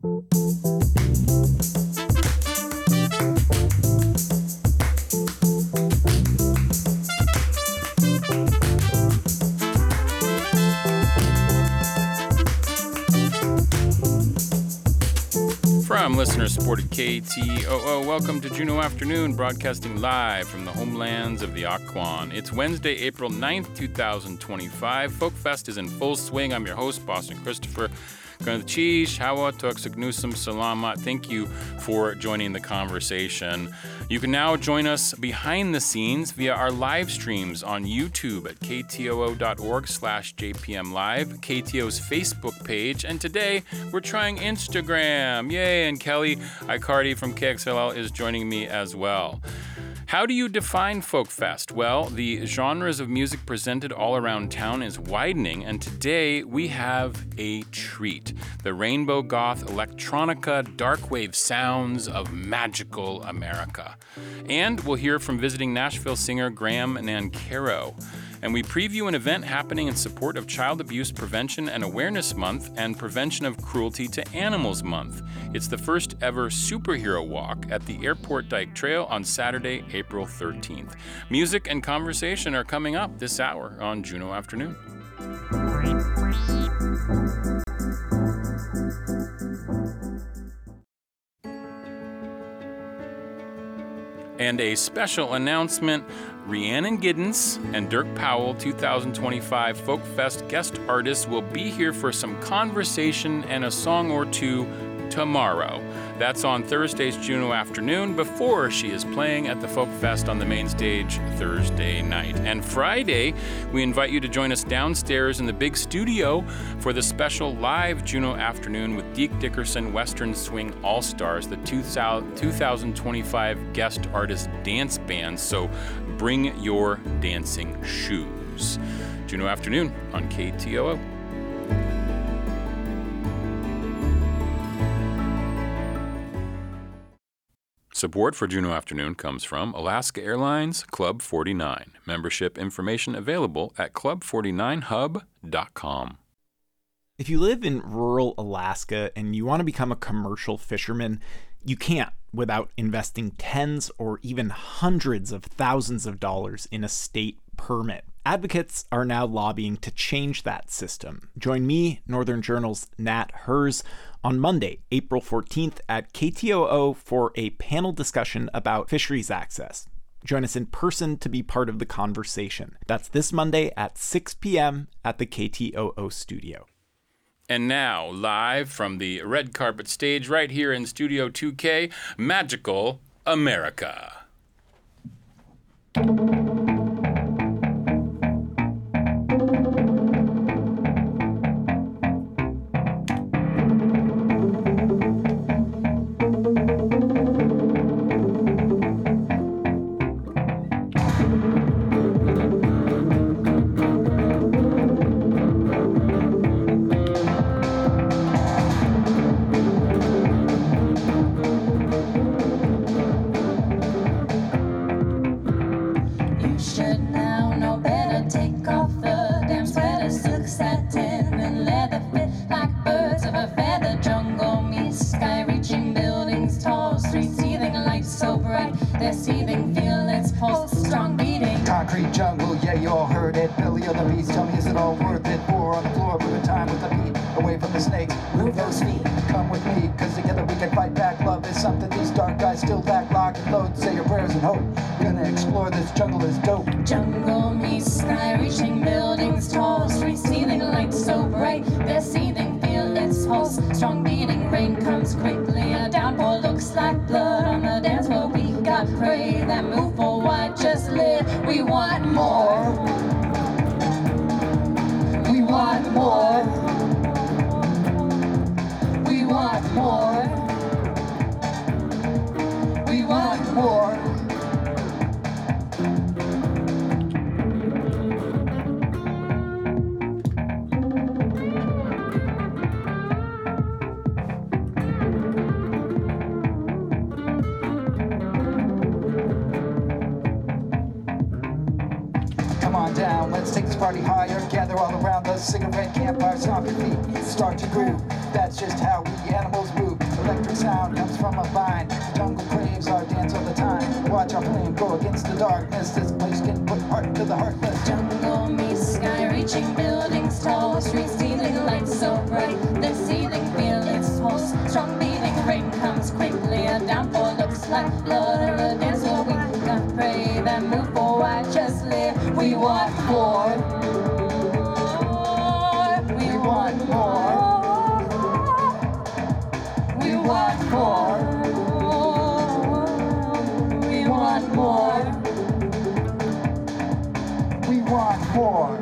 From listener-supported KTOO, welcome to Juneau Afternoon, broadcasting live from the homelands of the Occoquan. It's Wednesday, April 9th, 2025. Folk Fest is in full swing. I'm your host, Boston Christopher. Hawa Toksagnosum Salama. Thank you for joining the conversation. You can now join us behind the scenes via our live streams on YouTube at ktoo.org/JPMLive, KTO's Facebook page, and today we're trying Instagram. Yay! And Kelly Icardi from KXLL is joining me as well. How do you define Folk Fest? Well, the genres of music presented all around town is widening, and today we have a treat. The Rainbow Goth Electronica Darkwave sounds of magical America. And we'll hear from visiting Nashville singer Graham Nancaro. And we preview an event happening in support of Child Abuse Prevention and Awareness Month and Prevention of Cruelty to Animals Month. It's the first ever superhero walk at the Airport Dyke Trail on Saturday, April 13th. Music and conversation are coming up this hour on Juneau Afternoon. And a special announcement, Rhiannon Giddens and Dirk Powell 2025 Folk Fest guest artists will be here for some conversation and a song or two tomorrow. That's on Thursday's Juneau Afternoon before she is playing at the Folk Fest on the main stage Thursday night. And Friday, we invite you to join us downstairs in the big studio for the special live Juneau Afternoon with Deke Dickerson Western Swing All-Stars, the 2025 guest artist dance band. So bring your dancing shoes. Juneau Afternoon on KTOO. Support for Juneau Afternoon comes from Alaska Airlines Club 49. Membership information available at club49hub.com. If you live in rural Alaska and you want to become a commercial fisherman, you can't without investing tens or even hundreds of thousands of dollars in a state permit. Advocates are now lobbying to change that system. Join me, Northern Journal's Nat Hers, on Monday, April 14th at KTOO for a panel discussion about fisheries access. Join us in person to be part of the conversation. That's this Monday at 6 p.m. at the KTOO studio. And now, live from the red carpet stage right here in Studio 2K, Magical America. Jungle, yeah, you all heard it. Billy on the beast, tell me, is it all worth it? War on the floor, moving time with the beat. Away from the snakes, move those feet. Come with me, cause together we can fight back. Love is something these dark guys still lack. Lock and load, say your prayers and hope. Gonna explore this jungle is dope. Jungle meets sky, reaching buildings tall. Streets seething, lights so bright. They're seething, feel its pulse. Strong beating, rain comes quickly. A downpour looks like blood on the dance floor. We got prey that move for what just live. We want more. We want more. We want more. We want more. Let's take this party higher, gather all around the cigarette campfire, stomp your feet, start to groove. That's just how we animals move. from a vine. The jungle craves our dance all the time. Watch our flame go against the darkness. This place can put heart to the heartless. Jungle meets sky, reaching buildings tall, street stealing lights so bright. The ceiling feel its pulse, strong beating rain comes quickly. A downpour looks like blood or a dance where we got brave and move forward justly. We want more. We want more. We want more. We want more. We want more.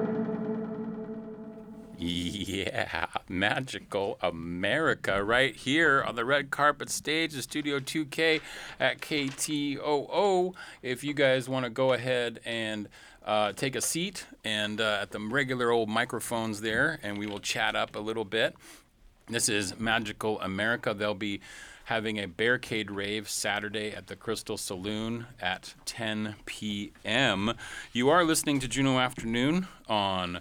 Yeah, Magical America right here on the red carpet stage, the Studio 2K at KTOO. If you guys want to go ahead and take a seat and at the regular old microphones there, and we will chat up a little bit. This is Magical America. They'll be having a Barricade Rave Saturday at the Crystal Saloon at 10 p.m. You are listening to Juneau Afternoon on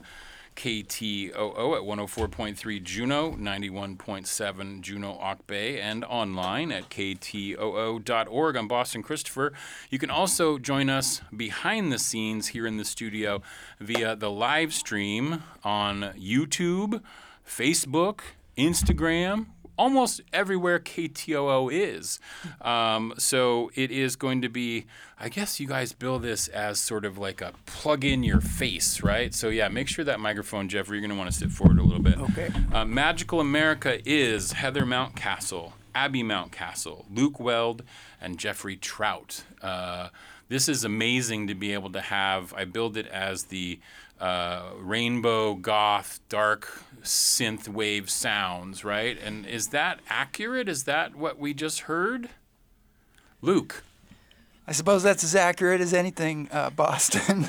KTOO at 104.3 Juneau, 91.7 Juneau Auk Bay, and online at ktoo.org. I'm Boston Christopher. You can also join us behind the scenes here in the studio via the live stream on YouTube, Facebook, Instagram, almost everywhere KTOO is. So it is going to be, I guess you guys bill this as sort of like a plug in your face, right? So yeah, make sure that microphone, Jeffrey, you're going to want to sit forward a little bit. Okay. Magical America is Heather Mountcastle, Abby Mountcastle, Luke Weld, and Jeffrey Trout. This is amazing to be able to have. I billed it as the rainbow goth dark synth wave sounds, right? And is that accurate? Is that what we just heard? Luke. I suppose that's as accurate as anything, Boston.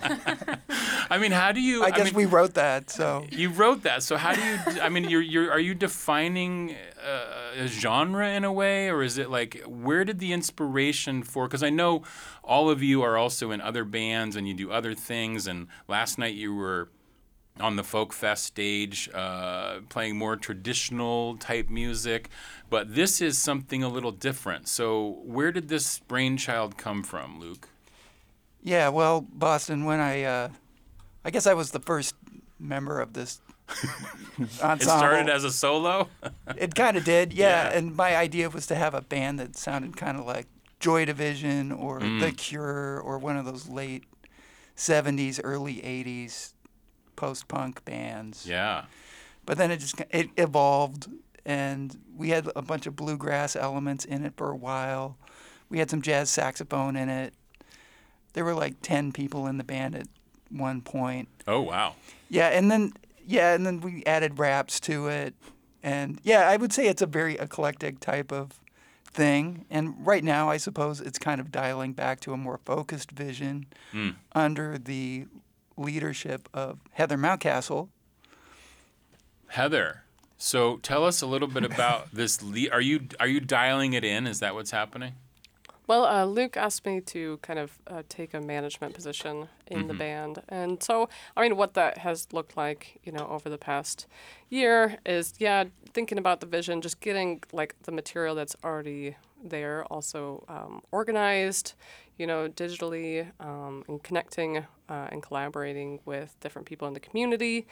I mean, how do you? I guess we wrote that, so. You wrote that, so how do you? I mean, are you defining a genre in a way, or is it like where did the inspiration for? Because I know all of you are also in other bands and you do other things. And last night you were on the Folk Fest stage, playing more traditional type music, but this is something a little different. So where did this brainchild come from, Luke? Yeah, well, Boston, when I guess I was the first member of this ensemble. It started as a solo? It kind of did, yeah. Yeah. And my idea was to have a band that sounded kind of like Joy Division or The Cure or one of those late 70s, early 80s post-punk bands. Yeah. But then it evolved, and we had a bunch of bluegrass elements in it for a while. We had some jazz saxophone in it. There were like 10 people in the band at one point. Oh, wow. Yeah, and then we added raps to it. And yeah, I would say it's a very eclectic type of thing. And right now, I suppose it's kind of dialing back to a more focused vision under the leadership of Heather Mountcastle. Heather, so tell us a little bit about this. Are you dialing it in? Is that what's happening? Well, Luke asked me to kind of take a management position in the band. And so, I mean, what that has looked like, over the past year is, thinking about the vision, just getting, like, the material that's already there also organized, digitally, and connecting and collaborating with different people in the community.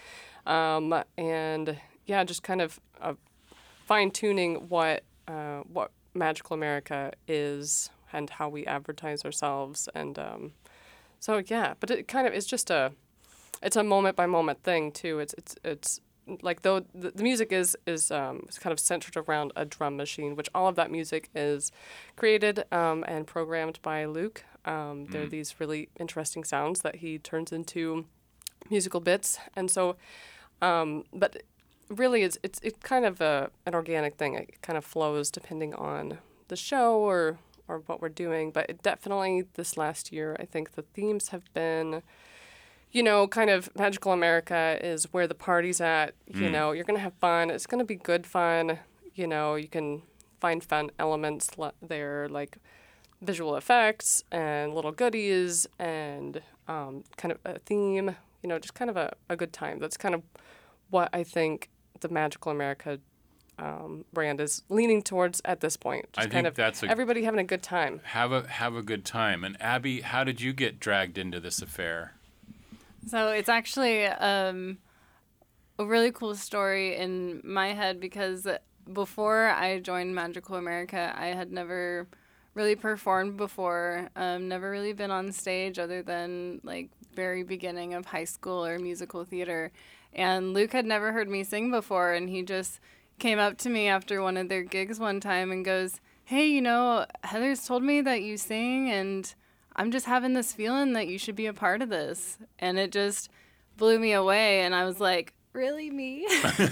And, just kind of fine-tuning what Magical America is and how we advertise ourselves. And but it kind of is just it's a moment-by-moment thing, too. It's like, though the music is kind of centered around a drum machine, which all of that music is created and programmed by Luke. There are these really interesting sounds that he turns into musical bits. And so, but really it's kind of an organic thing. It kind of flows depending on the show or what we're doing. But it definitely this last year, I think the themes have been, kind of Magical America is where the party's at. You're going to have fun. It's going to be good fun. You can find fun elements there, like visual effects and little goodies and kind of a theme, just kind of a good time. That's kind of what I think the Magical America brand is leaning towards at this point. I Just think kind of that's everybody having a good time. Have a good time. And Abby, how did you get dragged into this affair? So it's actually a really cool story in my head because before I joined Magical America, I had never really performed before, never really been on stage other than like very beginning of high school or musical theater. And Luke had never heard me sing before, and he just came up to me after one of their gigs one time and goes, "Hey, you know, Heather's told me that you sing, and I'm just having this feeling that you should be a part of this." And it just blew me away, and I was like, really, me?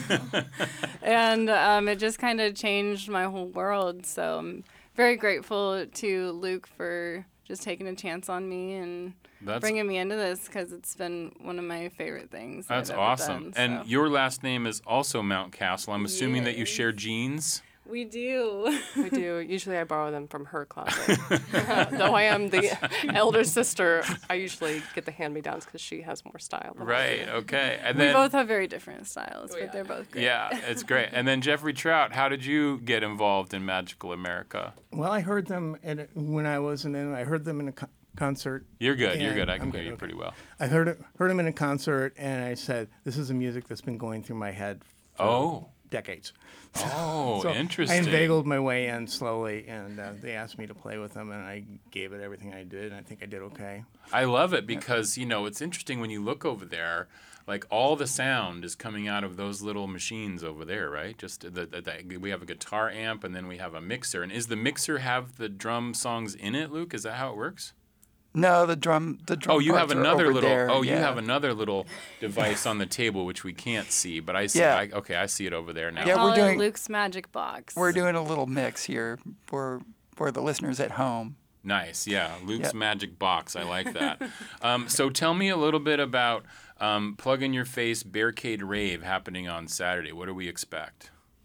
And it just kind of changed my whole world. So I'm very grateful to Luke for just taking a chance on me and bringing me into this, because it's been one of my favorite things. That's I've ever awesome. done, so. And your last name is also Mountcastle. I'm assuming that you share genes. We do. We do. Usually I borrow them from her closet. Though I am the elder sister, I usually get the hand-me-downs because she has more style. than I do. Right, okay. And We then both have very different styles, but they're both great. yeah, it's great. And then Jeffrey Trout, how did you get involved in Magical America? Well, I heard them when I wasn't in. I heard them in a concert. You're good. You're and good. I can I'm hear good, you okay. pretty well. I heard them in a concert, and I said, "This is a music that's been going through my head for Oh. decades." Oh, So interesting. I inveigled my way in slowly, and they asked me to play with them, and I gave it everything I did, and I think I did okay. I love it because, you know, it's interesting when you look over there, like all the sound is coming out of those little machines over there, right? Just we have a guitar amp and then we have a mixer. And is the mixer have the drum songs in it, Luke? Is that how it works? No, the drum. Oh, you have parts are another over little. there, Oh, yeah. you have another little device on the table which we can't see, but I see. Yeah. Okay, I see it over there now. Yeah, Call we're it doing- Luke's Magic Box. We're doing a little mix here for the listeners at home. Nice, yeah. Luke's Yep. Magic Box. I like that. So tell me a little bit about Plug in Your Face Bearcade Rave happening on Saturday. What do we expect?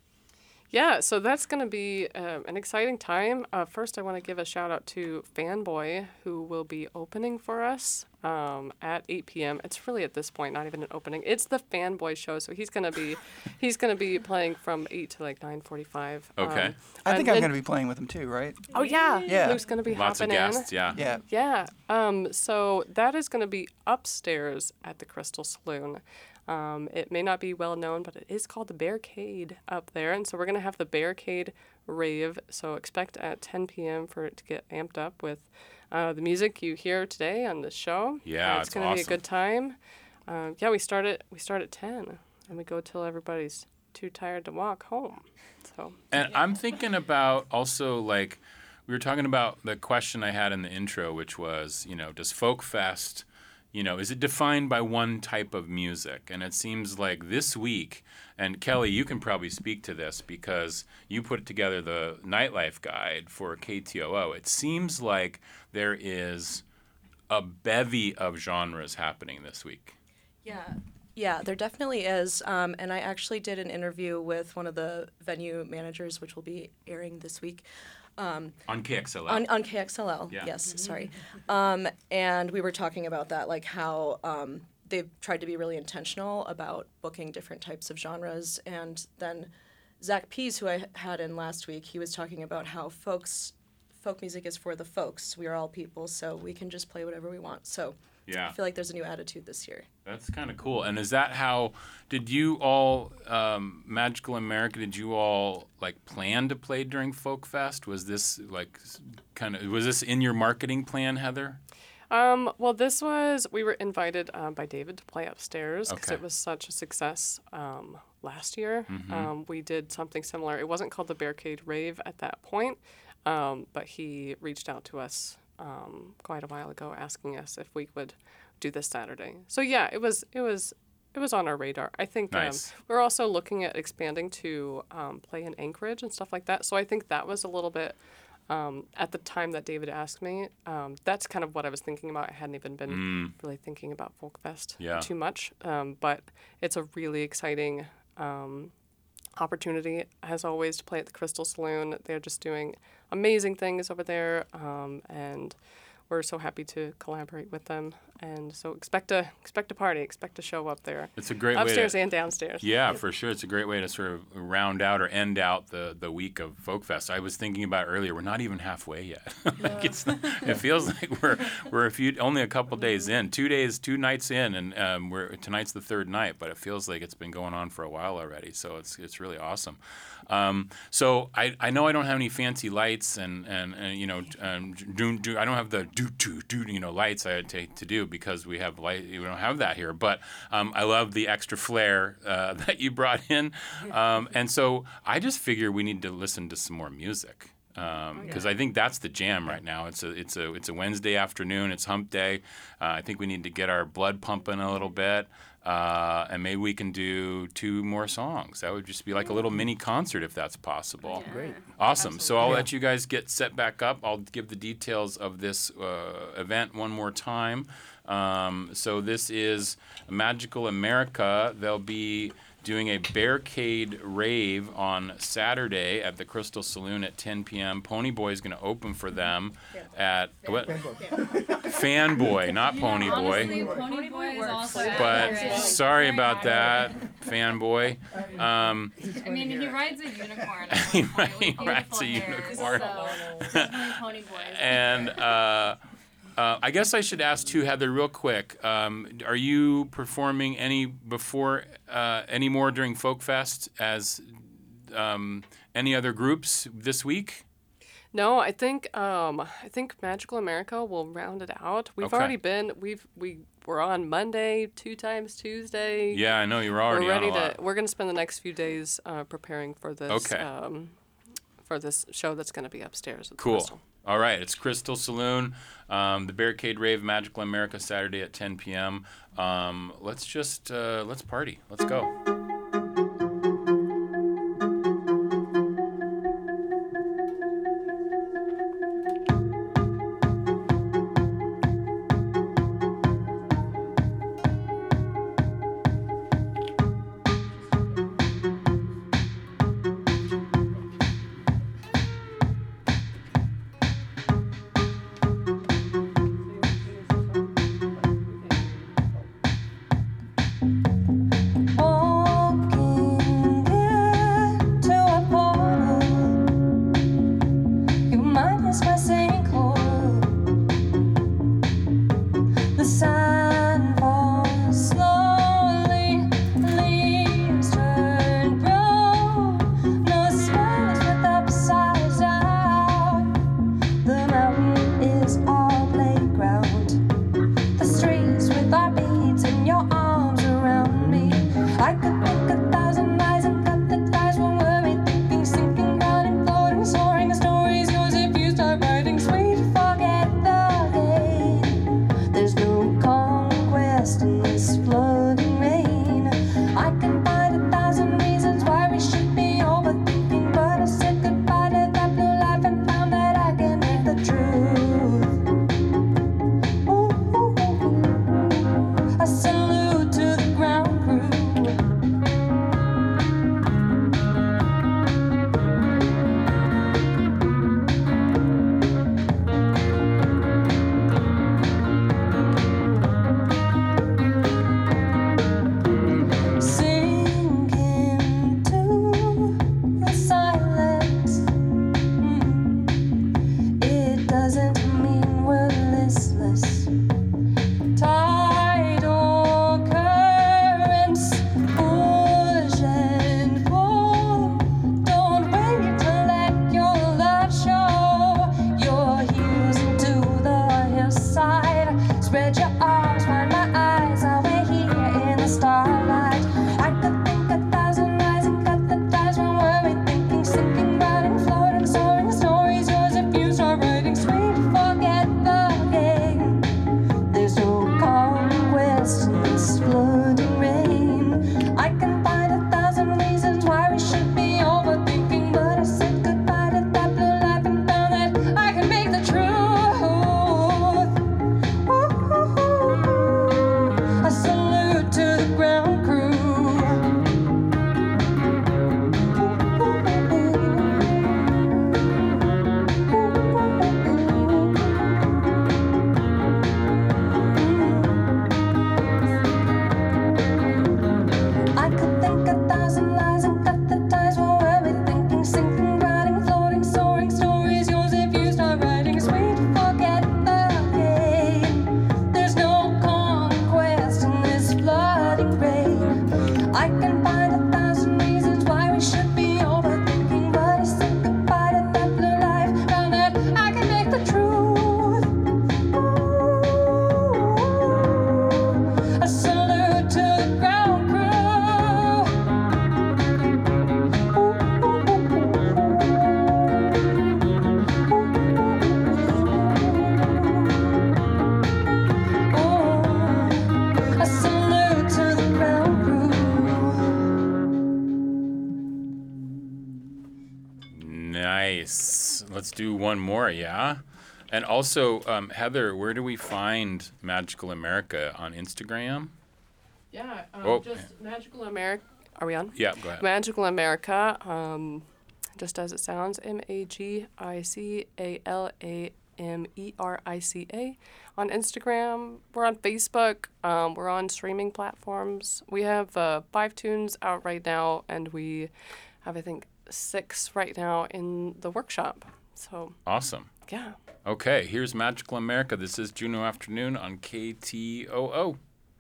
Yeah, so that's going to be an exciting time. First, I want to give a shout out to Fanboy, who will be opening for us at 8 p.m. It's really at this point not even an opening. It's the Fanboy show, so he's going to be playing from 8 to like 9:45. Okay. I think I'm going to be playing with them too, right? Oh yeah, Yeah. Luke's going to be Lots of hopping guests, in. yeah. Yeah. Yeah. So that is going to be upstairs at the Crystal Saloon. It may not be well known, but it is called the Bearcade up there. And so we're going to have the Bearcade Rave. So expect at 10 p.m. for it to get amped up with the music you hear today on the show. Yeah, it's it's going to be a awesome. good time. Yeah, we start at 10 and we go till everybody's too tired to walk home. So And I'm thinking about also, like, we were talking about the question I had in the intro, which was, you know, does Folk Fest, you know, is it defined by one type of music? And it seems like this week, and Kelly, you can probably speak to this because you put together the nightlife guide for KTOO. It seems like there is a bevy of genres happening this week. Yeah, there definitely is. And I actually did an interview with one of the venue managers, which will be airing this week. On KXLL. On KXLL, Yeah. yes, sorry. And we were talking about that, like how they've tried to be really intentional about booking different types of genres. And then Zach Pease, who I had in last week, he was talking about how folk music is for the folks. We are all people, so we can just play whatever we want. So Yeah. I feel like there's a new attitude this year. That's kind of cool. And is that how, did you all, Magical America, did you all like plan to play during Folk Fest? Was this like was this in your marketing plan, Heather? well, we were invited by David to play upstairs because Okay. it was such a success last year. Mm-hmm. We did something similar. It wasn't called the Bearcade Rave at that point, but he reached out to us quite a while ago asking us if we would do this Saturday. So yeah, it was on our radar. I think Nice. we're also looking at expanding to play in Anchorage and stuff like that. So I think that was a little bit at the time that David asked me. That's kind of what I was thinking about. I hadn't even been really thinking about Folk Fest Yeah. too much, but it's a really exciting opportunity, as always, to play at the Crystal Saloon. They're just doing amazing things over there, and we're so happy to collaborate with them. And so expect a party, expect to show up there. It's a great upstairs way to, and downstairs. Yeah, for sure. It's a great way to sort of round out or end out the week of Folk Fest. I was thinking about earlier, we're not even halfway yet. It feels like we're only a couple days in, 2 nights in, and tonight's the third night, but it feels like it's been going on for a while already. So it's really awesome. So I know I don't have any fancy lights and I don't have the lights I take to do because we don't have that here. But I love the extra flair that you brought in, and so I just figure we need to listen to some more music. Because I think that's the jam right now. It's a Wednesday afternoon. It's Hump Day. I think we need to get our blood pumping a little bit, and maybe we can do 2 more songs. That would just be like a little mini concert if that's possible. Yeah. Great. Awesome. Absolutely. So I'll let you guys get set back up. I'll give the details of this event one more time. So this is Magical America. They'll be doing a Bearcade rave on Saturday at the Crystal Saloon at 10 p.m. Ponyboy is going to open for them at what? Fanboy, not Ponyboy. Ponyboy is also But sorry about that, Fanboy. I mean, he rides a unicorn. He rides a unicorn. So definitely Ponyboy. And I guess I should ask too, Heather, real quick. Are you performing any more during Folk Fest as any other groups this week? No, I think Magical America will round it out. We've Okay. already been we're on Monday, 2 times Tuesday. Yeah, I know you're already We're ready on a lot. we're going to spend the next few days preparing for this Okay. For this show that's going to be upstairs at the Cool. Crystal. All right, it's Crystal Saloon, the Barricade Rave, Magical America, Saturday at 10 p.m. Let's party. Let's go. Oh, Nice. Let's do one more, yeah? And also, Heather, where do we find Magical America on Instagram? Yeah, Oh. just Magical America. Are we on? Yeah, go ahead. Magical America, just as it sounds, MAGICALAMERICA on Instagram. We're on Facebook. We're on streaming platforms. We have 5 tunes out right now, and we have, I think, 6 right now in the workshop. So, Awesome. yeah. Okay, here's Magical America. This is Juneau Afternoon on KTOO.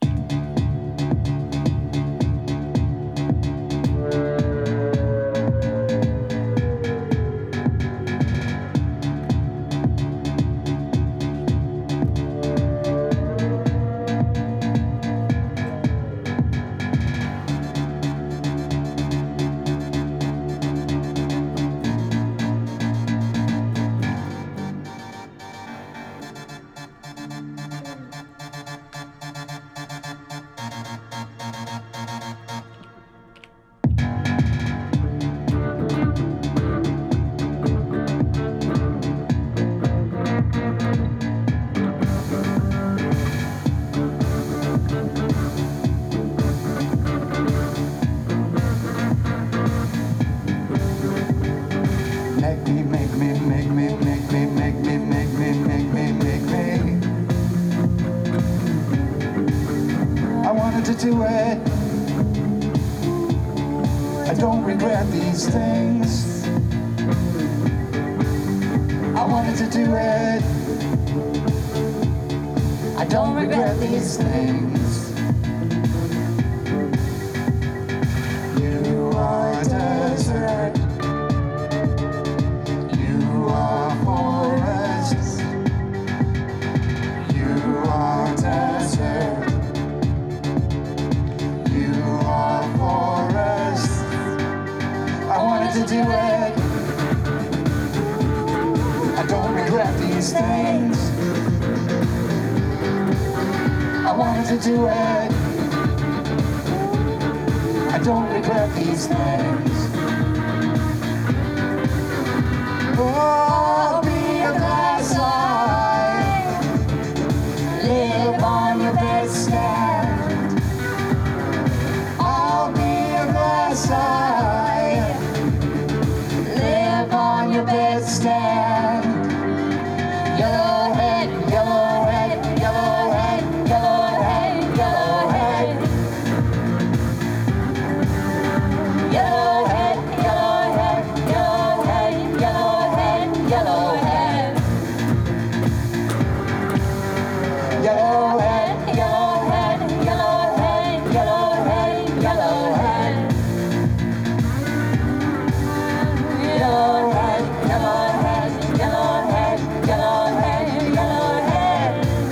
I wanted to do it. I don't regret these things. I wanted to do it. I don't regret these things. You are desert. You are forest. You are desert. You are forest. I wanted to do it. I don't regret these things. I wanted to do it. I don't regret these things. Oh, be a glass eye. Live on your best stand. I'll be a glass eye. Live on your best stand. Yellowhead, yellowhead, yellowhead, yellowhead, yellowhead. Yellowhead, yellowhead, yellowhead, yellowhead, yellowhead. Yellowhead, yellowhead, yellowhead, yellowhead, yellowhead. Yellowhead, yellowhead, yellowhead, yellowhead, yellowhead.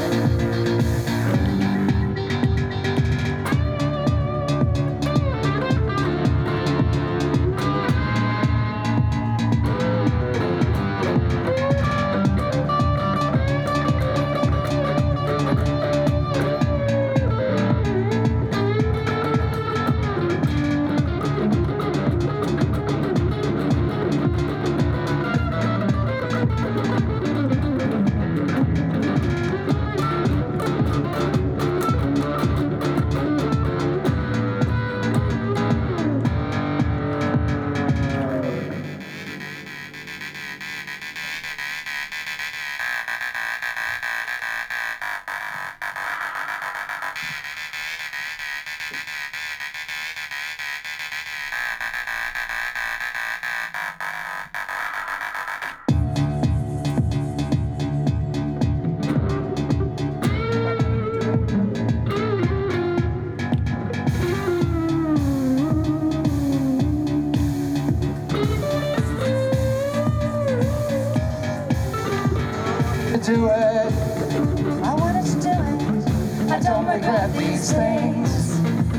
Do it. I wanted to do it. I don't regret these things.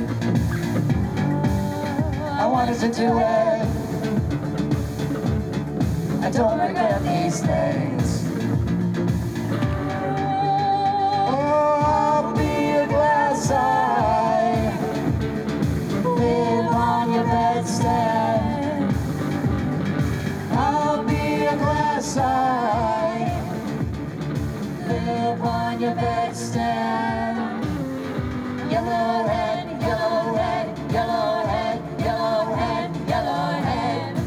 I wanted to do it. I don't regret these things. Oh, I'll be a glass eye. Live on your bedstand. I'll side. Live on your bedstand. Yellowhead, yellowhead, yellowhead, yellowhead, yellowhead.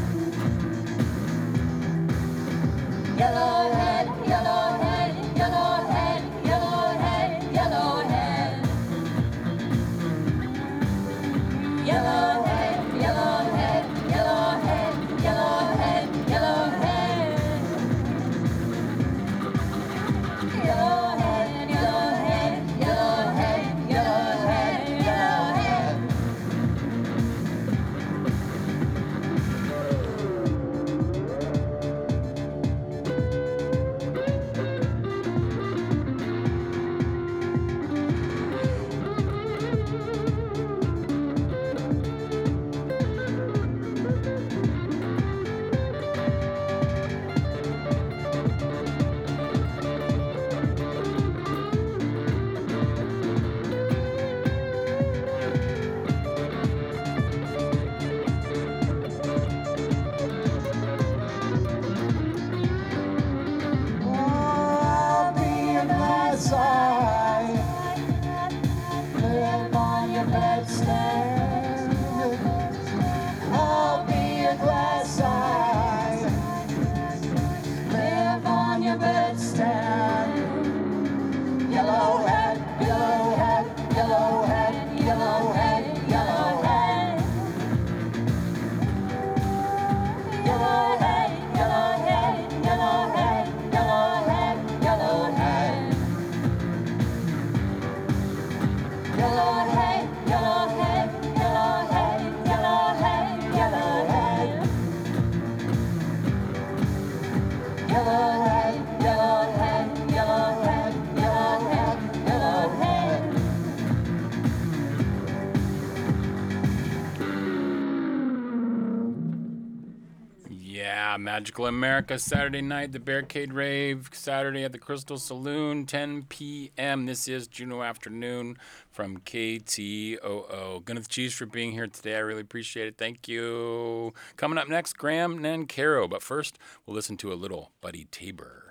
Yellowhead, yellowhead, yellowhead, yellowhead, yellowhead. Yellowhead, yellowhead, yellowhead, yellowhead, yellowhead. Yellowhead, yellowhead, yellowhead, yellowhead, yellowhead. I'll be your glass eye. Live on your bedstand. I'll be your glass eye. Live on your bedstand. Yellowhead, yellowhead, yellowhead, yellowhead, yellowhead. Yellowhead, yellowhead, yellowhead, yellowhead, yellowhead. Yellowhead, yellowhead, yellowhead, yellowhead, yellowhead. Yellowhead, yellowhead, yellowhead, yellowhead, yellowhead. Yeah, Magical America Saturday night, the Barricade Rave, Saturday at the Crystal Saloon, 10 p.m. This is Juno Afternoon from KTOO. Gwyneth Cheese for being here today. I really appreciate it. Thank you. Coming up next, Graham Nancaro. But first, we'll listen to a little Buddy Tabor.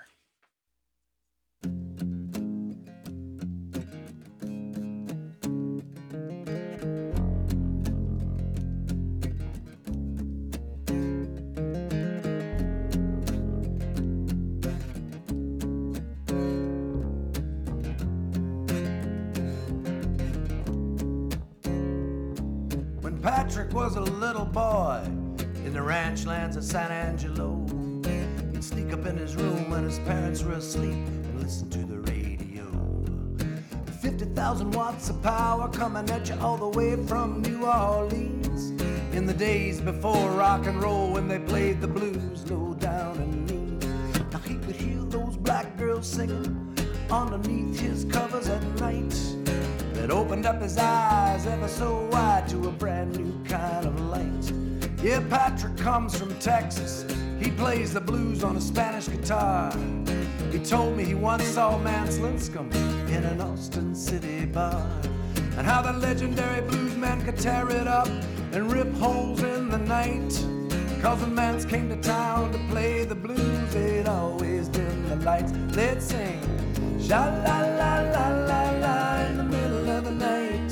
When Patrick was a little boy in the ranch lands of San Angelo, he'd sneak up in his room when his parents were asleep and listen to the radio. 50,000 watts of power coming at you all the way from New Orleans. In the days before rock and roll, when they played the blues low down and mean. Now he could hear those black girls singing underneath his covers at night. That opened up his eyes ever so wide to a brand new kind of light. Yeah, Patrick comes from Texas. He plays the blues on a Spanish guitar. He told me he once saw Mance Linscomb in an Austin City bar, and how the legendary bluesman could tear it up and rip holes in the night. Cause when Mance came to town to play the blues, they'd always dim the lights. They'd sing sha-la-la-la-la-la in the middle of the night.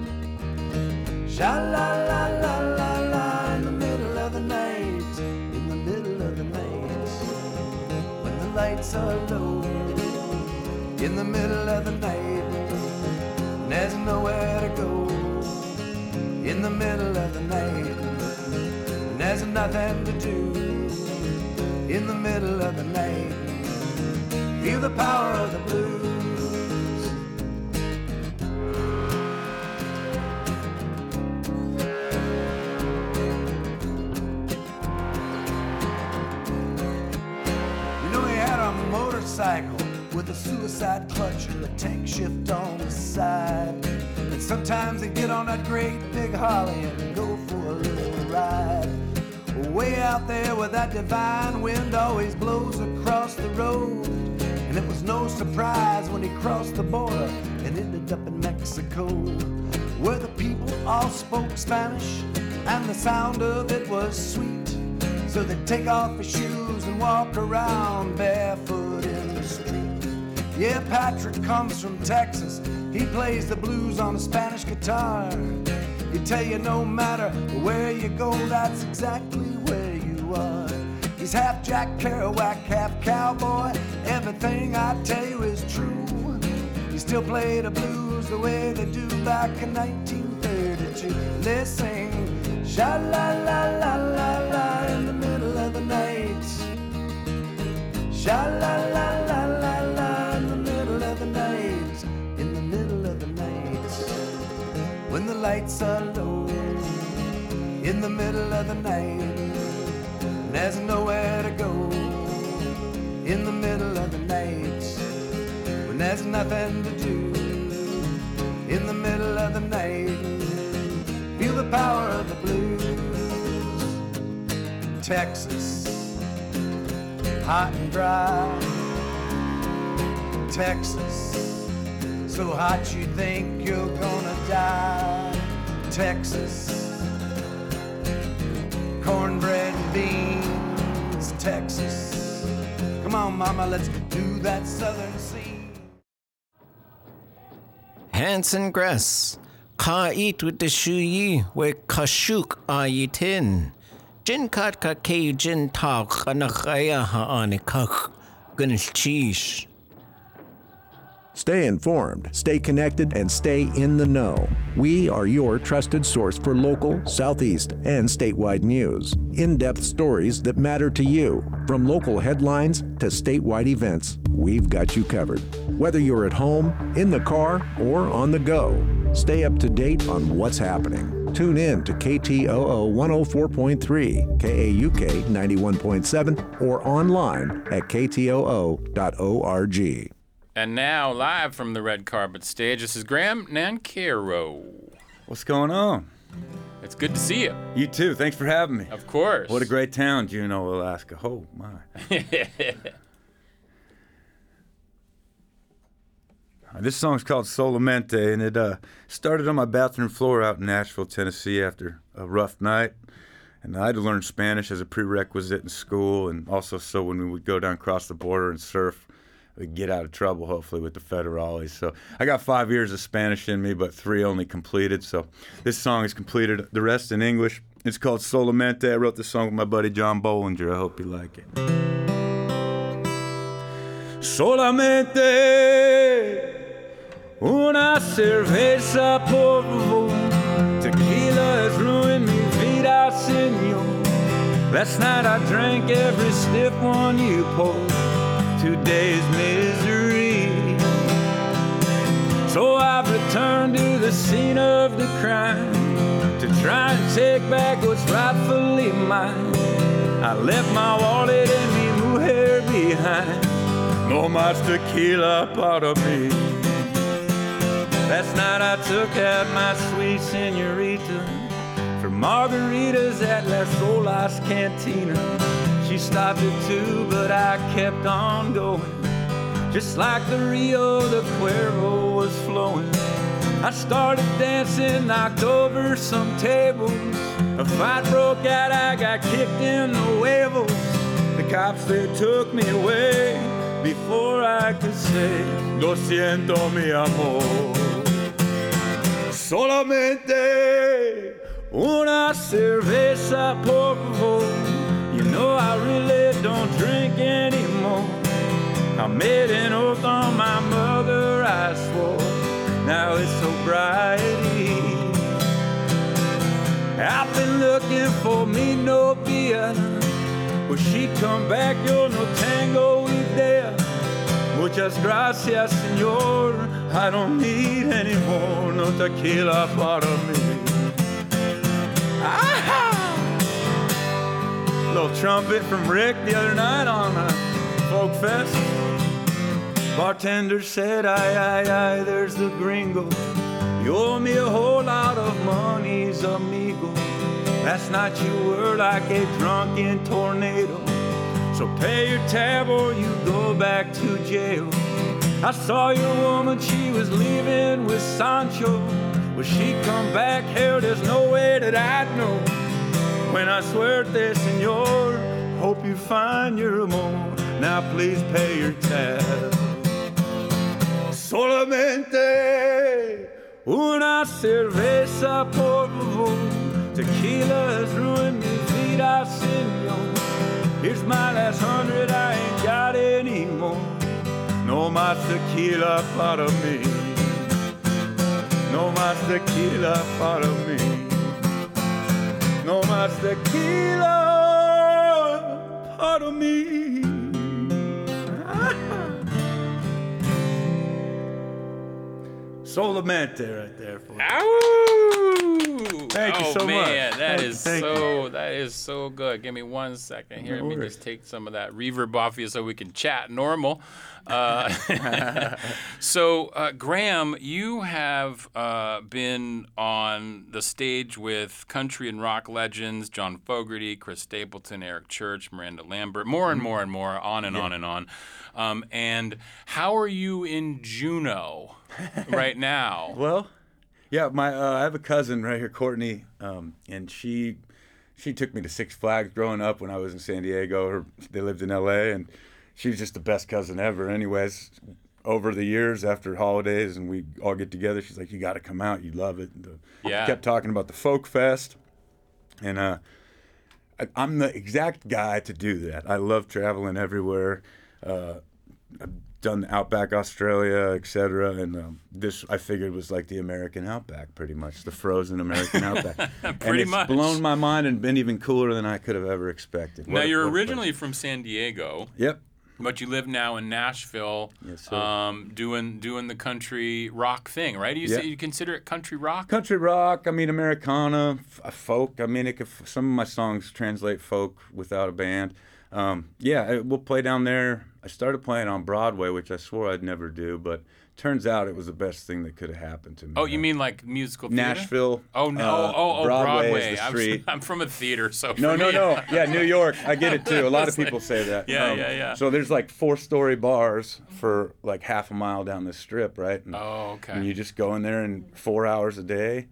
Sha-la-la-la-la-la in the middle of the night. In the middle of the night, when the lights are low, in the middle of the night, and there's nowhere to go. In the middle of the night, and there's nothing to do. In the middle of the night, feel the power of the blues. You know, he had a motorcycle with a suicide clutch and a tank shift on the side. And sometimes he'd get on that great big Harley and go for a little ride. Way out there where that divine wind always blows across the road. And it was no surprise when he crossed the border and ended up in Mexico, where the people all spoke Spanish and the sound of it was sweet. So they take off their shoes and walk around barefoot in the street. Yeah, Patrick comes from Texas. He plays the blues on a Spanish guitar. He tell you no matter where you go, that's exactly where you are. He's half Jack Kerouac, half cowboy. Everything I tell you is true. He still play the blues the way they do back in 1932. They sing sha-la-la-la-la-la in the middle of the night. Sha-la-la-la-la-la in the middle of the night. In the middle of the night. When the lights are low. In the middle of the night. There's nowhere to go in the middle of the night when there's nothing to do. In the middle of the night, feel the power of the blues. Texas, hot and dry. Texas, so hot you think you're gonna die. Texas, cornbread and beans. Texas, come on mama, let's do that southern scene. Hanson Gress, ka eat with the shuyi, we kashuk ayitin. Jin kat ka ke jin tak kanakaya haanikak, gunnish cheesh. Stay informed, stay connected, and stay in the know. We are your trusted source for local, Southeast, and statewide news. In-depth stories that matter to you. From local headlines to statewide events, we've got you covered. Whether you're at home, in the car, or on the go, stay up to date on what's happening. Tune in to KTOO 104.3, KAUK 91.7, or online at ktoo.org. And now, live from the red carpet stage, this is Graham Nancaro. What's going on? It's good to see you. You too. Thanks for having me. Of course. What a great town, Juneau, Alaska. Oh, my. This song's called Solamente, and it started on my bathroom floor out in Nashville, Tennessee after a rough night. And I had to learn Spanish as a prerequisite in school, and also so when we would go down across the border and surf, we'd get out of trouble, hopefully, with the federales. So I got 5 years of Spanish in me, but 3 only completed. So this song is completed, the rest in English. It's called Solamente. I wrote this song with my buddy John Bollinger. I hope you like it. Solamente una cerveza, por favor. Tequila has ruined mi vida, senor. Last night I drank every stiff one you poured. Today's misery. So I've returned to the scene of the crime to try and take back what's rightfully mine. I left my wallet and mi mujer behind. No más tequila para mí. Last night I took out my sweet senorita for margaritas at Las Olas Cantina. She stopped it too, but I kept on going. Just like the Rio de Cuervo was flowing. I started dancing, knocked over some tables. A fight broke out, I got kicked in the huevos. The cops, they took me away before I could say, Lo siento, mi amor. Solamente una cerveza, por favor. You know I really don't drink anymore. I made an oath on my mother, I swore. Now it's sobriety. I've been looking for me novia. When she come back, yo no tengo idea. Muchas gracias, señor. I don't need any more. No tequila para mí. Ah-ha! Little trumpet from Rick the other night on Folk Fest. Bartender said, aye, aye, aye, there's the gringo. You owe me a whole lot of monies, amigo. Last night you were like a drunken tornado. So pay your tab or you go back to jail. I saw your woman, she was leaving with Sancho. Will she come back? Hell, there's no way that I'd know. Buena suerte, senor. Hope you find your amor. Now please pay your tab. Solamente una cerveza, por favor. Tequila has ruined mi vida, senor. Here's my last 100, I ain't got any more. No más tequila para mí. No más tequila para mí. No más tequila para mí. Solamente right there for you. Ow! Thank you so much. Man, that Thank is so good. Give me 1 second here. Let me just take some of that reverb off you so we can chat normal. So, Graham, you have been on the stage with country and rock legends John Fogerty, Chris Stapleton, Eric Church, Miranda Lambert, more and more and more, on and on and on. And how are you in Juneau right now? Well, yeah, I have a cousin right here, Courtney, and she took me to Six Flags growing up when I was in San Diego. They lived in L.A., and she was just the best cousin ever. Anyways, over the years, after holidays, and we all get together, she's like, "You got to come out. You'd love it." And, Yeah. Kept talking about the Folk Fest, and I'm the exact guy to do that. I love traveling everywhere. I've done Outback Australia, etc., and this I figured was like the American Outback, pretty much, the frozen American Outback. Pretty and much. It's blown my mind and been even cooler than I could have ever expected. Now, you're What a originally from San Diego. Yep. But you live now in Nashville, Yes, sir. doing the country rock thing, right? You Yeah. say you consider it country rock? Country rock, I mean Americana, folk. I mean, some of my songs translate folk without a band. We'll play down there. I started playing on Broadway, which I swore I'd never do, but turns out it was the best thing that could have happened to me. Oh, you mean like musical theater? Nashville. Oh no! Broadway is the street. I'm from a theater, so No. for me- Yeah, New York. I get it too. A lot of It's like- people say that. Yeah. So there's like 4-story bars for like half a mile down the strip, right? And, Oh, okay. And you just go in there and 4 hours a day.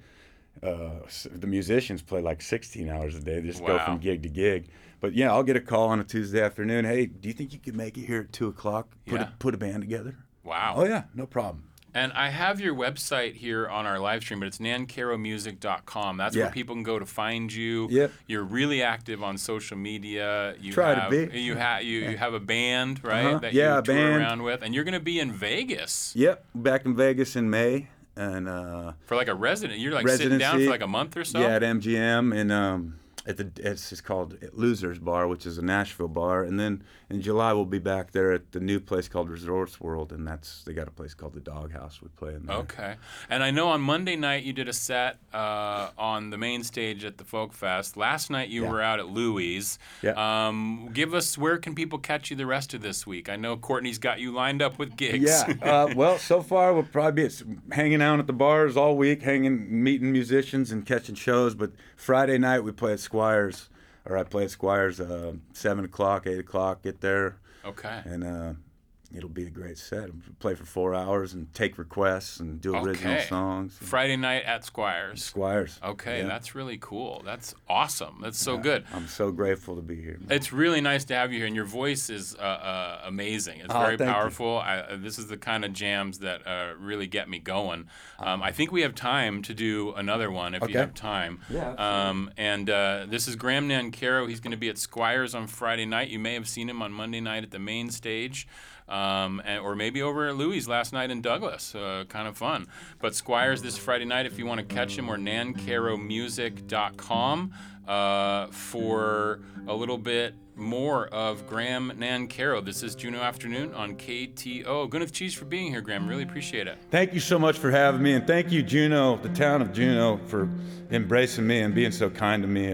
The musicians play like 16 hours a day. They just go Wow. from gig to gig. But yeah, I'll get a call on a Tuesday afternoon. Hey, do you think you could make it here at 2 o'clock? Yeah. Put a band together? Wow. Oh yeah, no problem. And I have your website here on our live stream, but it's nancaromusic.com. That's where Yeah. people can go to find you. Yep. You're really active on social media. You Try to have, be. You have a band, right? Uh-huh. That Yeah, you a tour band. around with, and you're going to be in Vegas Yep, back in Vegas in May. And for like a resident. You're like sitting down residency. for like a month or so. Yeah, at MGM, and it's called Losers Bar, which is a Nashville bar. And then in July we'll be back there at the new place called Resorts World, and they got a place called the Doghouse. We play in there. Okay. And I know on Monday night you did a set on the main stage at the Folk Fest. Last night you were out at Louie's. Yeah. Give us, where can people catch you the rest of this week? I know Courtney's got you lined up with gigs. Yeah. Well, so far we'll probably be hanging out at the bars all week, meeting musicians and catching shows. But Friday night we play at Squires, or I play at Squires 7 o'clock, 8 o'clock. Get there. Okay. And it'll be a great set. We'll play for 4 hours and take requests and do original Okay. songs. Friday night at Squires. Squires. Okay, Yeah. that's really cool. That's awesome. That's so good. I'm so grateful to be here. It's really nice to have you here, and your voice is amazing. It's Oh, very thank you. powerful. This is the kind of jams that really get me going. I think we have time to do another one if you Okay. have time. Yeah, And this is Graham Nancaro. He's going to be at Squires on Friday night. You may have seen him on Monday night at the main stage. Or maybe over at Louie's last night in Douglas. Kind of fun. But Squires this Friday night, if you want to catch him, or nancaromusic.com for a little bit more of Graham Nancaro. This is Juneau Afternoon on KTO. Gwyneth Cheese for being here, Graham. Really appreciate it. Thank you so much for having me, and thank you, Juneau, the town of Juneau, for embracing me and being so kind to me.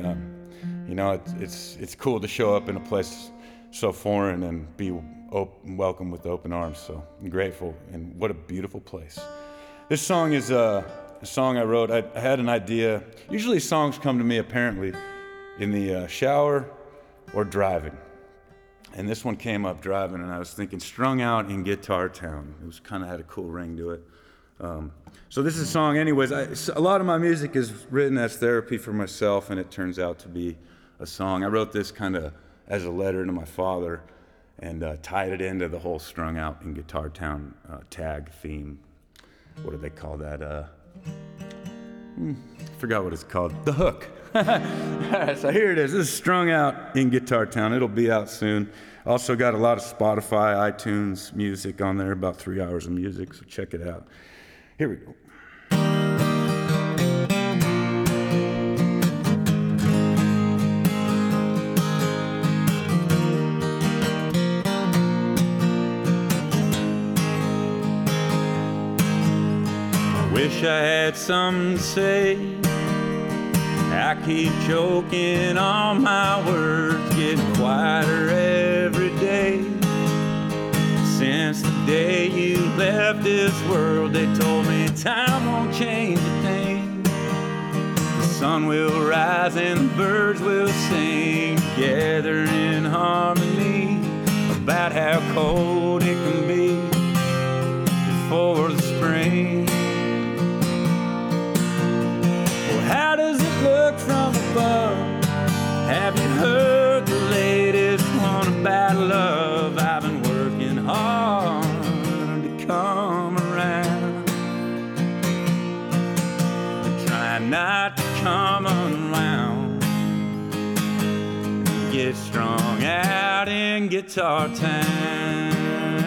It's cool to show up in a place so foreign and be welcome with open arms. So I'm grateful, and what a beautiful place. This song is a song I wrote. I had an idea. Usually songs come to me apparently in the shower or driving. And this one came up driving, and I was thinking Strung Out in Guitar Town. It was kind of had a cool ring to it. So this is a song anyways. A lot of my music is written as therapy for myself, and it turns out to be a song. I wrote this kind of as a letter to my father and tied it into the whole Strung Out in Guitar Town tag theme. What do they call that? Forgot what it's called. The hook. All right, so here it is. This is Strung Out in Guitar Town. It'll be out soon. Also got a lot of Spotify, iTunes music on there, about 3 hours of music, so check it out. Here we go. Wish I had something to say. I keep choking on my words, getting quieter every day. Since the day you left this world, they told me time won't change a thing. The sun will rise and the birds will sing together in harmony about how cold it can be before the spring. How does it look from above? Have you heard the latest one about love? I've been working hard to come around, but trying not to come unwound. Get strung out in Guitar Town.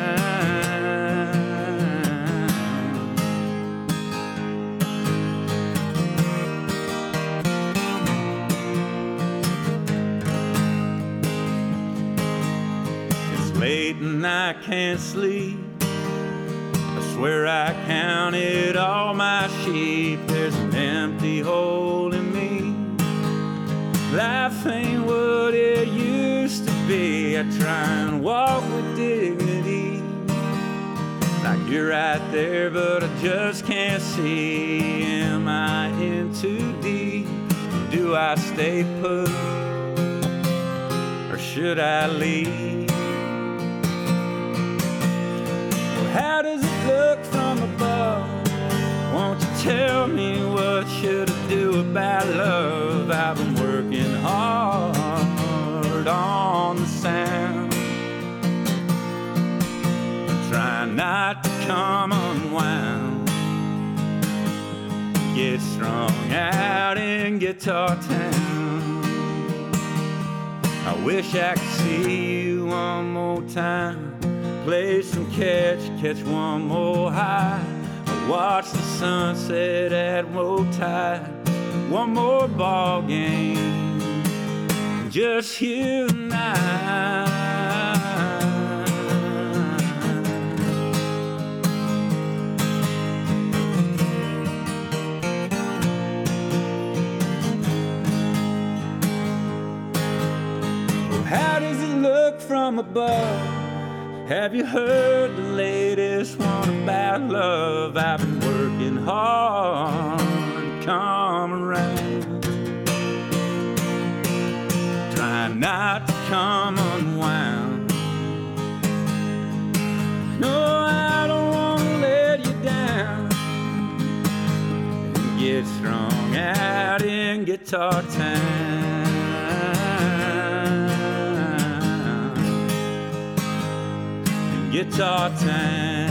Late and I can't sleep. I swear I counted all my sheep. There's an empty hole in me. Life ain't what it used to be. I try and walk with dignity, like you're right there, but I just can't see. Am I in too deep? Do I stay put, or should I leave? How does it look from above? Won't you tell me what should I do about love? I've been working hard on the sound, trying not to come unwound. Get strung out in Guitar Town. I wish I could see you one more time. Play some catch one more high. Watch the sunset at low tide. One more ball game, just you and I. Well, how does it look from above? Have you heard the latest one about love? I've been working hard to come around, trying not to come unwound. No, I don't want to let you down. And get strung out in Guitar Town. Guitar Town.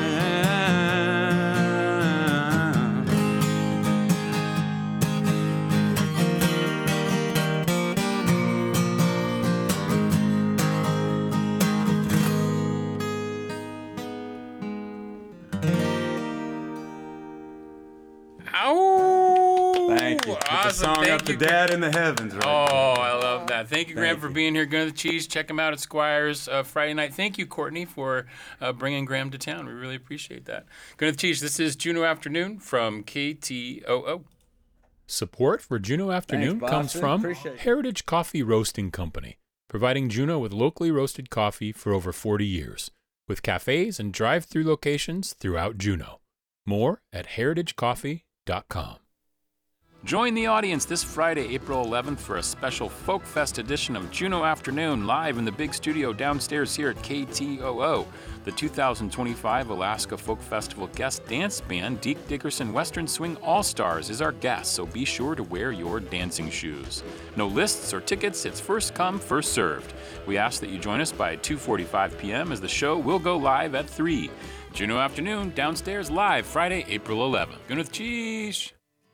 Ow! Thank you. Put the Awesome. song Thank up to you, Dad in the Heavens. Right Oh, there. I love that. Thank you, Graham, Thank for you. being here. Gun of the Cheese. Check him out at Squires Friday night. Thank you, Courtney, for bringing Graham to town. We really appreciate that. Gun of the Cheese, this is Juneau Afternoon from KTOO. Support for Juneau Afternoon Thanks, comes Boston. from Appreciate it. Heritage Coffee Roasting Company, providing Juneau with locally roasted coffee for over 40 years, with cafes and drive-through locations throughout Juneau. More at heritagecoffee.com. Join the audience this Friday, April 11th, for a special Folk Fest edition of Juneau Afternoon, live in the big studio downstairs here at KTOO. The 2025 Alaska Folk Festival guest dance band, Deke Dickerson Western Swing All-Stars, is our guest, so be sure to wear your dancing shoes. No lists or tickets, it's first come, first served. We ask that you join us by 2:45 p.m. as the show will go live at 3. Juneau Afternoon, downstairs live, Friday, April 11th. Gwyneth Cheesh.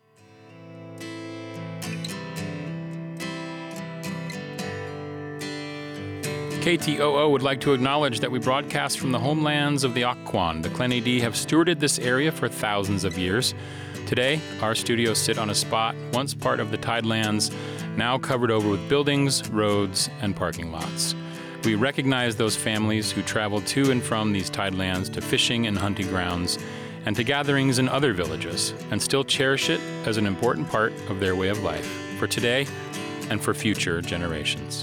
KTOO would like to acknowledge that we broadcast from the homelands of the Occoquan. The Clenny-D have stewarded this area for thousands of years. Today, our studios sit on a spot once part of the Tidelands, now covered over with buildings, roads, and parking lots. We recognize those families who travel to and from these Tidelands to fishing and hunting grounds and to gatherings in other villages, and still cherish it as an important part of their way of life for today and for future generations.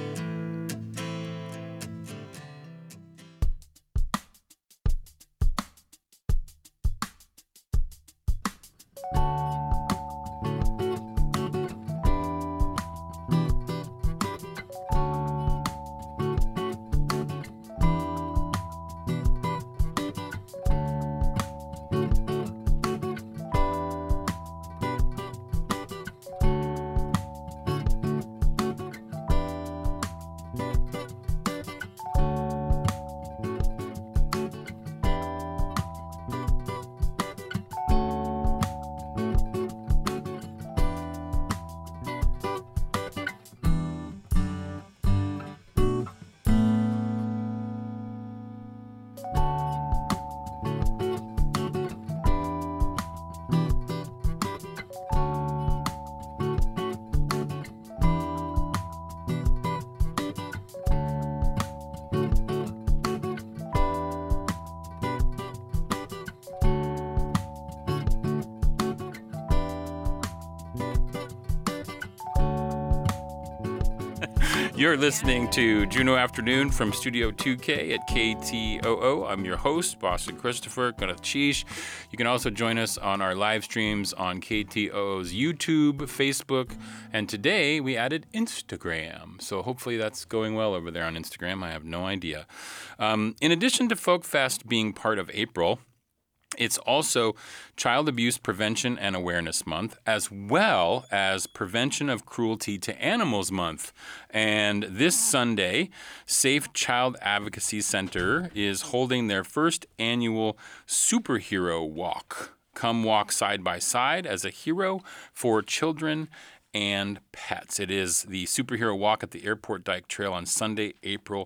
You're listening to Juneau Afternoon from Studio 2K at KTOO. I'm your host, Boston Christopher, Gwyneth Cheesh. You can also join us on our live streams on KTOO's YouTube, Facebook, and today we added Instagram. So hopefully that's going well over there on Instagram. I have no idea. In addition to Folk Fest being part of April, it's also Child Abuse Prevention and Awareness Month, as well as Prevention of Cruelty to Animals Month. And this Sunday, Safe Child Advocacy Center is holding their first annual Superhero Walk. Come walk side by side as a hero for children and pets. It is the Superhero Walk at the Airport Dyke Trail on Sunday, April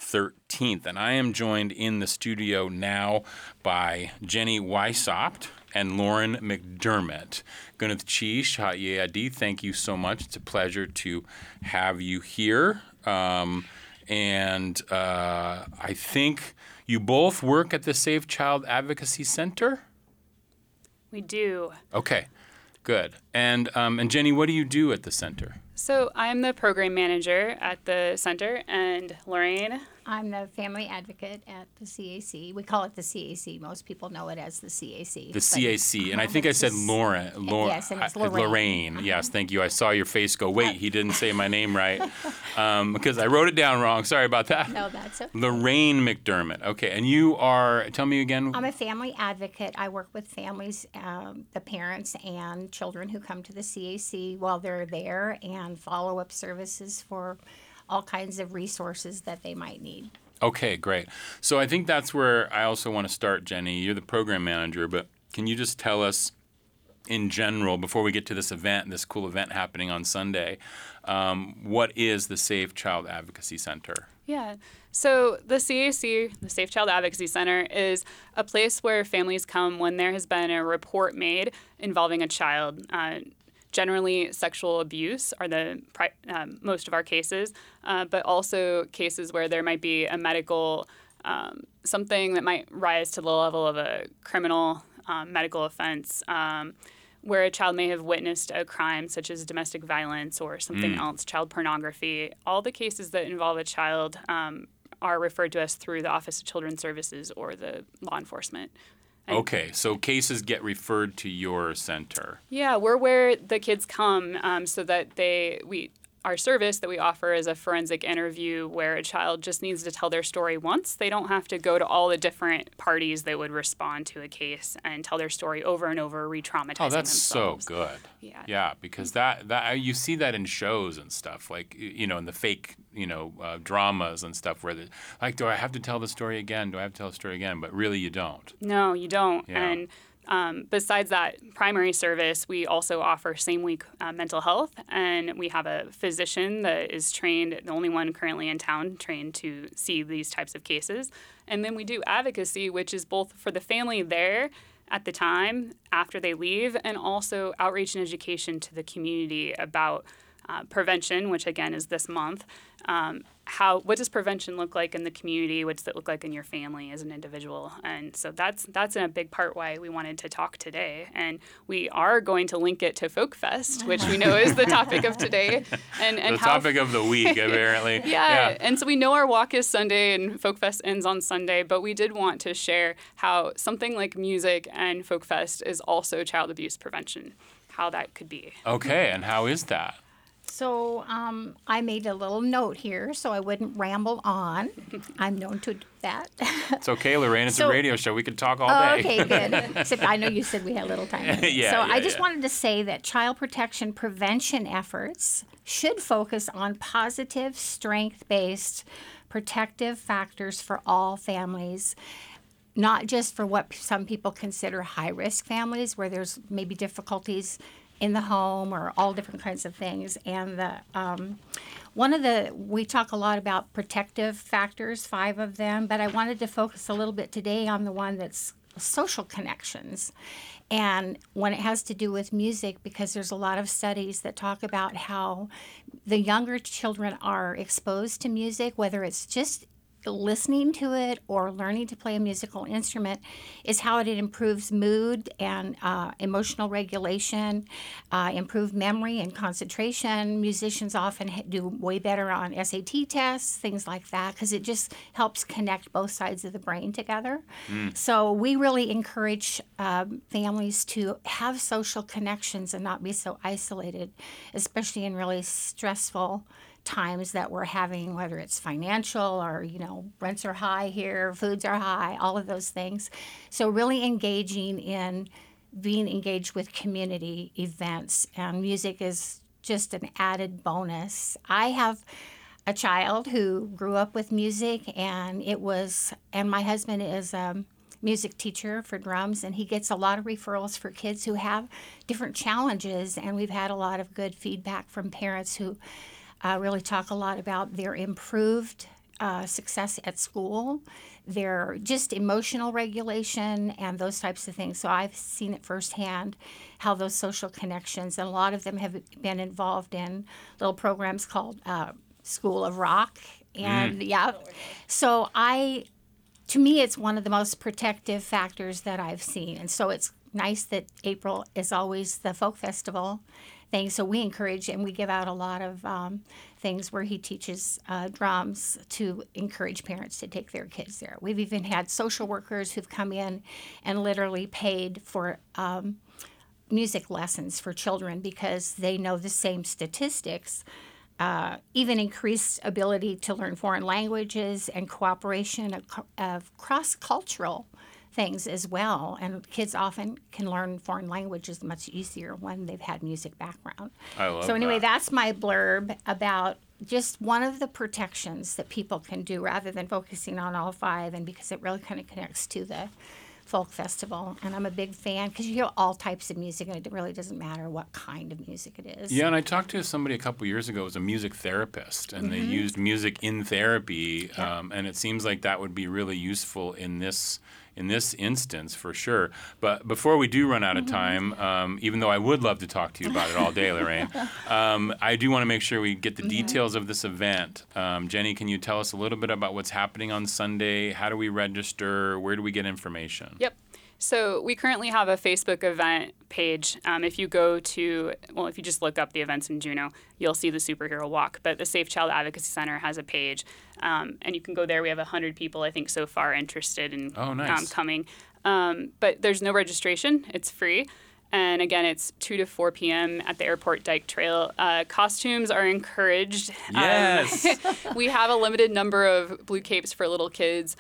13th. And I am joined in the studio now by Jenny Weissopt and Lauren McDermott. Gwyneth Cheesh, Adi, thank you so much. It's a pleasure to have you here. I think you both work at the Safe Child Advocacy Center? We do. Okay. Good. And Jenny, what do you do at the center? So I'm the program manager at the center, and Lorraine? I'm the family advocate at the CAC. We call it the CAC. Most people know it as the CAC. The CAC. And I think I said Lauren. Yes, and it's Lorraine. Lorraine. Yes, thank you. I saw your face go, wait, he didn't say my name right. Because I wrote it down wrong. Sorry about that. No, that's okay. Lorraine McDermott. Okay, and you are, tell me again. I'm a family advocate. I work with families, the parents and children who come to the CAC while they're there, and follow-up services for all kinds of resources that they might need. Okay, great. So I think that's where I also want to start, Jenny. You're the program manager, but can you just tell us in general, before we get to this event, this cool event happening on Sunday, what is the Safe Child Advocacy Center? Yeah. So the CAC, the Safe Child Advocacy Center, is a place where families come when there has been a report made involving a child. Generally, sexual abuse are the most of our cases, but also cases where there might be a medical, something that might rise to the level of a criminal medical offense, where a child may have witnessed a crime such as domestic violence or something else, child pornography. All the cases that involve a child are referred to us through the Office of Children's Services or the law enforcement. Okay, so cases get referred to your center. Yeah, we're where the kids come so that our service that we offer is a forensic interview where a child just needs to tell their story once. They don't have to go to all the different parties that would respond to a case and tell their story over and over, re-traumatizing Oh, that's themselves. so good. Yeah. Yeah, because that you see that in shows and stuff, like, in the fake, dramas and stuff where do I have to tell the story again? Do I have to tell the story again? But really you don't. No, you don't. Yeah. And besides that primary service, we also offer same-week mental health, and we have a physician that is trained, the only one currently in town, trained to see these types of cases. And then we do advocacy, which is both for the family there at the time, after they leave, and also outreach and education to the community about prevention, which again is this month. What does prevention look like in the community? What does it look like in your family as an individual? And so that's in a big part why we wanted to talk today. And we are going to link it to Folk Fest, which we know is the topic of today. And the topic of the week, apparently. Yeah. And so we know our walk is Sunday and Folk Fest ends on Sunday, but we did want to share how something like music and Folk Fest is also child abuse prevention, how that could be. Okay, and how is that? So I made a little note here so I wouldn't ramble on. I'm known to do that. It's okay, Lorraine. It's a radio show. We could talk all day. Okay, good. Except I know you said we had little time. I just wanted to say that child protection prevention efforts should focus on positive, strength-based protective factors for all families, not just for what some people consider high-risk families where there's maybe difficulties in the home or all different kinds of things. And we talk a lot about protective factors, 5 of them, but I wanted to focus a little bit today on the one that's social connections. And when it has to do with music, because there's a lot of studies that talk about how the younger children are exposed to music, whether it's just listening to it or learning to play a musical instrument, is how it improves mood and emotional regulation, improve memory and concentration. Musicians often do way better on SAT tests, things like that, because it just helps connect both sides of the brain together. So we really encourage families to have social connections and not be so isolated, especially in really stressful times that we're having, whether it's financial or, rents are high here, foods are high, all of those things. So really engaging in being engaged with community events, and music is just an added bonus. I have a child who grew up with music, and my husband is a music teacher for drums, and he gets a lot of referrals for kids who have different challenges, and we've had a lot of good feedback from parents who really talk a lot about their improved success at school, their just emotional regulation, and those types of things. So I've seen it firsthand, how those social connections, and a lot of them have been involved in little programs called School of Rock. And so to me, it's one of the most protective factors that I've seen. And so it's nice that April is always the folk festival thing. So we encourage, and we give out a lot of things where he teaches drums to encourage parents to take their kids there. We've even had social workers who've come in and literally paid for music lessons for children because they know the same statistics. Even increased ability to learn foreign languages and cooperation of cross-cultural things as well. And kids often can learn foreign languages much easier when they've had music background. I love So anyway, that. that's my blurb about just one of the protections that people can do rather than focusing on all 5, and because it really kind of connects to the folk festival. And I'm a big fan because you hear all types of music, and it really doesn't matter what kind of music it is. Yeah, and I talked to somebody a couple years ago who was a music therapist, and they used music in therapy, and it seems like that would be really useful in this instance for sure. But before we do run out of time, even though I would love to talk to you about it all day, Lorraine, I do want to make sure we get the details of this event. Jenny, can you tell us a little bit about what's happening on Sunday? How do we register? Where do we get information? Yep. So we currently have a Facebook event page. If you just look up the events in Juneau, you'll see the Superhero Walk. But the Safe Child Advocacy Center has a page, and you can go there. We have 100 people, I think, so far interested in coming. But there's no registration. It's free. And again, it's 2 to 4 p.m. at the Airport Dyke Trail. Costumes are encouraged. Yes. We have a limited number of blue capes for little kids.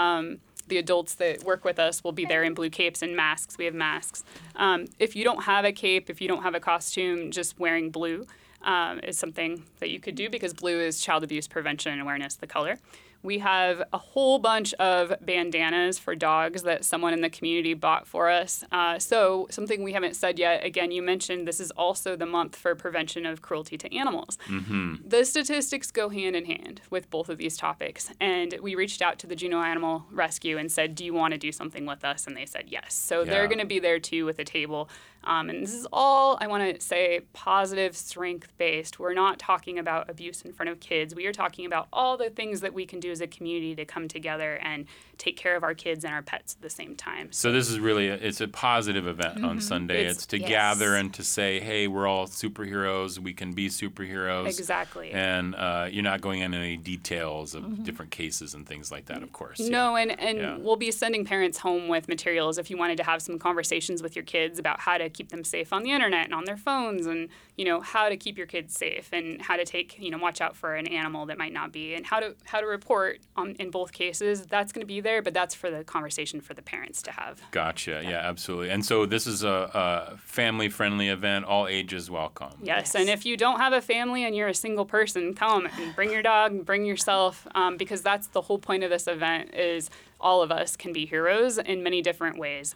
The adults that work with us will be there in blue capes and masks. We have masks. If you don't have a cape, if you don't have a costume, just wearing blue is something that you could do because blue is child abuse prevention and awareness, the color. We have a whole bunch of bandanas for dogs that someone in the community bought for us. So something we haven't said yet, again, you mentioned this is also the month for prevention of cruelty to animals. Mm-hmm. The statistics go hand in hand with both of these topics. And we reached out to the Juneau Animal Rescue and said, do you want to do something with us? And they said yes. So they're going to be there too with a table. And this is all, I want to say, positive, strength-based. We're not talking about abuse in front of kids. We are talking about all the things that we can do as a community to come together and take care of our kids and our pets at the same time. So this is really, it's a positive event on Sunday. It's to gather and to say, hey, we're all superheroes. We can be superheroes. Exactly. And you're not going into any details of different cases and things like that, of course. No, and we'll be sending parents home with materials if you wanted to have some conversations with your kids about how to keep them safe on the internet and on their phones and, how to keep your kids safe and how to take, watch out for an animal that might not be and how to report in both cases. That's going to be there, but that's for the conversation for the parents to have. Gotcha. Yeah, absolutely. And so this is a family-friendly event, all ages welcome. Yes, and if you don't have a family and you're a single person, come and bring your dog, bring yourself, because that's the whole point of this event is all of us can be heroes in many different ways.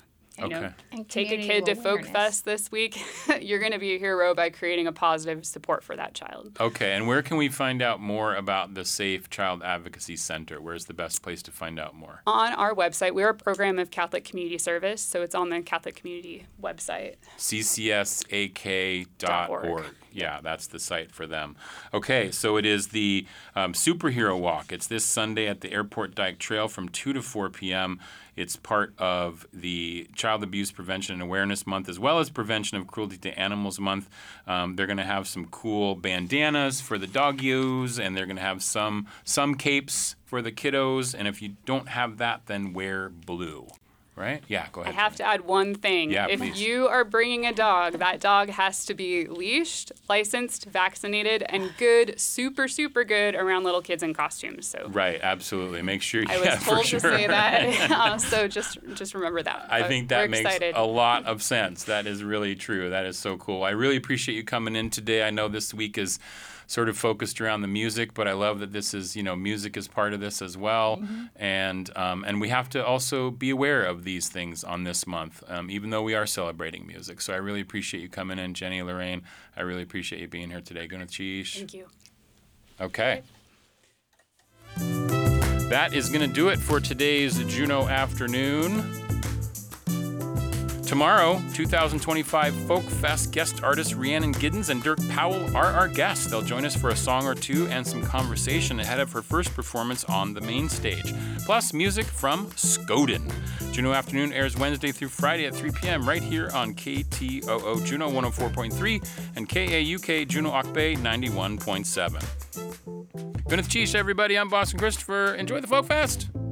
Take a kid to Folk Fest this week. You're going to be a hero by creating a positive support for that child. Okay, and where can we find out more about the Safe Child Advocacy Center? Where's the best place to find out more? On our website. We're a program of Catholic Community Service, so it's on the Catholic Community website. ccsak.org. Yeah, that's the site for them. Okay, so it is the Superhero Walk. It's this Sunday at the Airport Dyke Trail from 2 to 4 p.m. It's part of the Child Abuse Prevention and Awareness Month as well as Prevention of Cruelty to Animals Month. They're going to have some cool bandanas for the doggies, and they're going to have some capes for the kiddos. And if you don't have that, then wear blue. Right? Yeah, go ahead. I have to add one thing. Yeah, if please. you are bringing a dog, that dog has to be leashed, licensed, vaccinated, and good, super, super good around little kids in costumes. So right, absolutely. Make sure you I was told to say that. So just remember that. I think that makes excited. a lot of sense. That is really true. That is so cool. I really appreciate you coming in today. I know this week is sort of focused around the music, but I love that this is, music is part of this as well. And we have to also be aware of these things on this month, even though we are celebrating music. So I really appreciate you coming in, Jenny, Lorraine. I really appreciate you being here today. Gunnar Chish. Thank you. Okay. That is going to do it for today's Juneau Afternoon. Tomorrow, 2025 Folk Fest guest artists Rhiannon Giddens and Dirk Powell are our guests. They'll join us for a song or two and some conversation ahead of her first performance on the main stage. Plus, music from Skoden. Juneau Afternoon airs Wednesday through Friday at 3 p.m. right here on KTOO Juneau 104.3 and KAUK Juneau Akbe 91.7. Gwyneth Cheesh, everybody. I'm Boston Christopher. Enjoy the Folk Fest.